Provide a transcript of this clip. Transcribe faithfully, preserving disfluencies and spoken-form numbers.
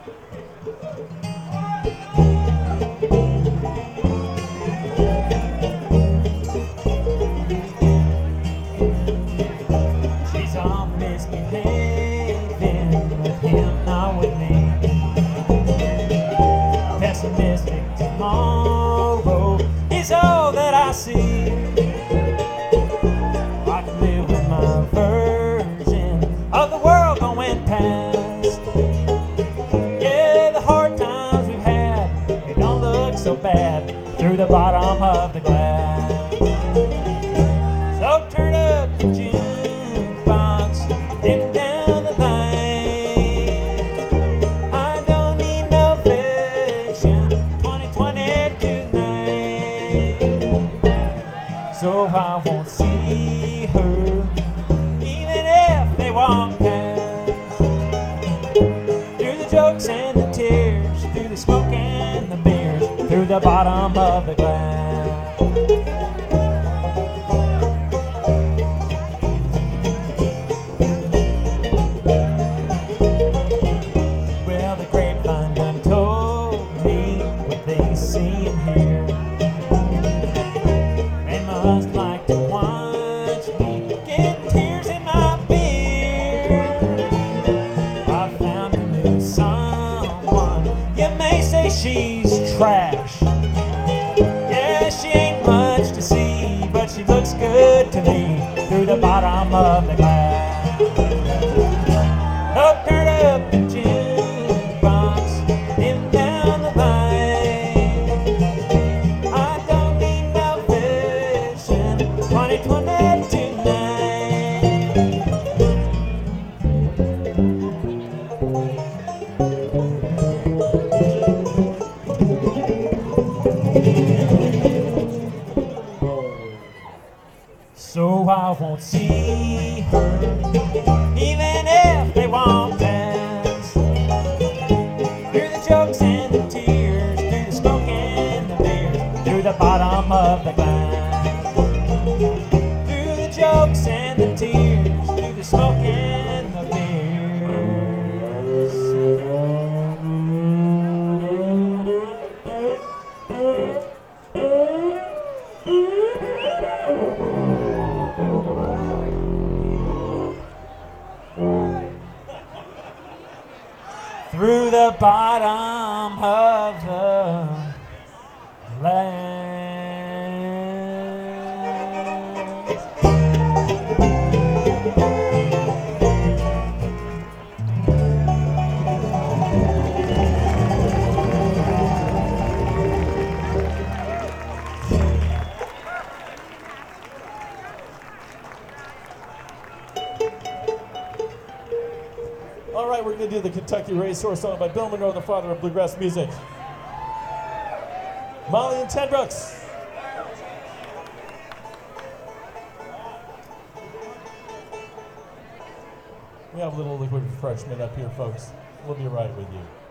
She's all misbehaving with him, not with me. Pessimistic tomorrow is all that I see. I can live with my version of the world going past. Yeah, the hard times we've had, they don't look so bad through the bottom of the glass. So turn up the jukebox, dim down the lights. I don't need no vision, twenty twenty tonight. So I won't see her, even if they walk past. Through the jokes and the tears, through the smoke and the beers, through the bottom of the glass. Well, the grapevine done told me what they see and hear. They must like to watch me get tears in my beer. I found a new someone. You may say she's trash. Yeah, she ain't much to see, but she looks good to me through the bottom of the glass. Oh, turn up the jukebox, dim down the light. I don't need no vision, twenty twenty tonight. So I won't see her, even if they walk past. Through the jokes and the tears, through the smoke and the beers, through the bottom of the glass. Through the jokes and the tears, through the smoke and the through the bottom of the glass. All right, we're going to do the Kentucky Racehorse song by Bill Monroe, the father of bluegrass music. Molly and Ten Brooks. We have a little liquid refreshment up here, folks. We'll be right with you.